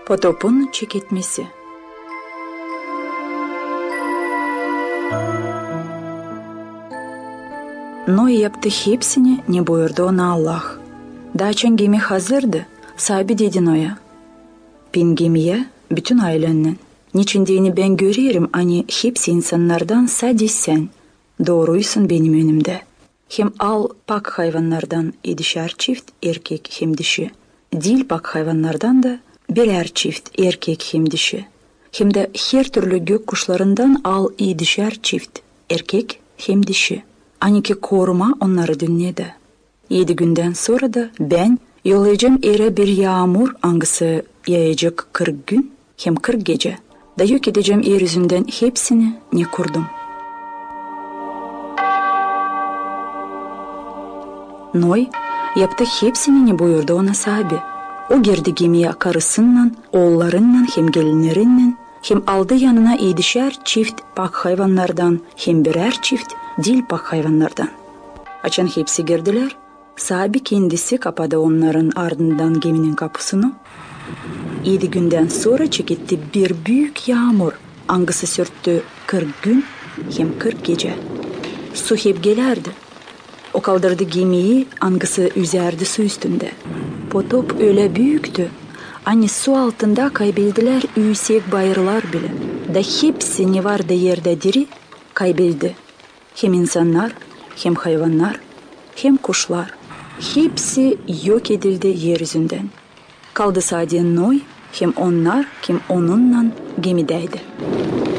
Potop'un çekitmesi. Noe yaptı hepsini, ne buyurdu ona Allah. Daçan gemi hazırdı, sahibi dedi Noe'ya. Bin gemiye, bütün ailenin. Niçin diyeni ben görüyorum, hani hepsi insanlardan sadece sen. Doğruysun benim önümde. Hem al pak hayvanlardan 7'şer çift erkek hem dişi. Dil pak hayvanlardan da birer çift erkek hem dişi. Hem de her türlü gök kuşlarından al 7'şer çift erkek hem dişi. Aniki koruma onları dinledi. 7 günden sonra da ben yollayacağım yere bir yağmur, hangisi yağacak 40 gün hem 40 gece. Da yok edeceğim yeryüzünden hepsini ne kurdum. Noe yaptı hepsini ne buyurdu ona sahibi. O girdi gemiye karısından, oğullarından hem gelinlerinden, hem aldı yanına 7'şer çift pak hayvanlardan hem birer çift dil pak hayvanlardan. Açan hepsi girdiler. Sahibi kendisi kapadı onların ardından geminin kapısını. 7 günden sonra çekitti bir büyük yağmur. Hangisi sürttü 40 gün hem 40 gece. Su hep gelerdi. O kaldırdı gemiyi, hangisi üzerdi su üstünde. Potop öyle büyüktü. Hani su altında kaybettiler yüksek bayırlar bile. Da hepsi ne vardı yerde diri kayboldu. Hem insanlar, hem hayvanlar, hem kuşlar. Hepsi yok edildi yeryüzünden. Kaldı sadece Noe, hem onlar, hem onunla gemideydi.